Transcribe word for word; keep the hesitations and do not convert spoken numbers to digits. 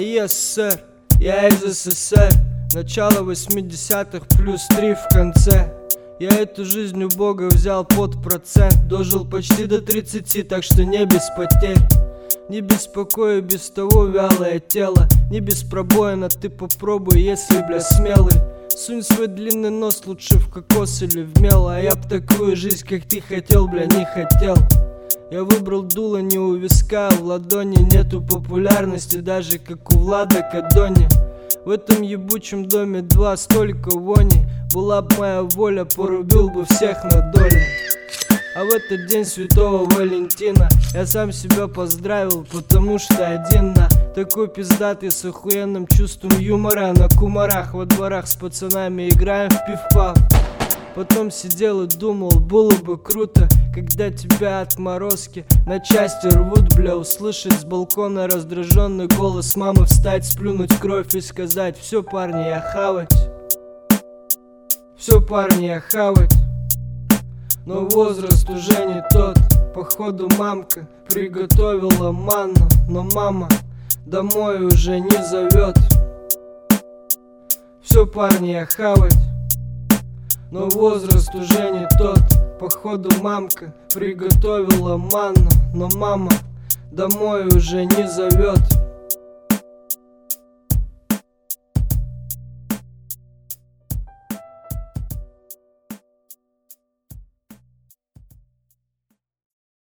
Yes, sir, я из СССР. Начало восьмидесятых плюс три в конце. Я эту жизнь у Бога взял под процент. Дожил почти до тридцати, так что не без потерь. Не беспокою без того вялое тело. Не без пробоина, ты попробуй, если, бля, смелый. Сунь свой длинный нос лучше в кокос или в мел. А я б такую жизнь, как ты хотел, бля, не хотел. Я выбрал дуло не у виска, а в ладони. Нету популярности, даже как у Влада Кадони. В этом ебучем доме два столько вони. Была б моя воля, порубил бы всех на доли. А в этот день святого Валентина я сам себя поздравил, потому что один на такой пиздатый с охуенным чувством юмора. На кумарах во дворах с пацанами играем в пиф-паф. Потом сидел и думал, было бы круто, когда тебя отморозки на части рвут, бля. Услышать с балкона раздраженный голос мамы, встать, сплюнуть кровь и сказать: все, парни, я хавать. Все, парни, я хавать. Но возраст уже не тот. Походу мамка приготовила манну, но мама домой уже не зовет. Все, парни, я хавать. Но возраст уже не тот. Походу мамка приготовила манну, но мама домой уже не зовет.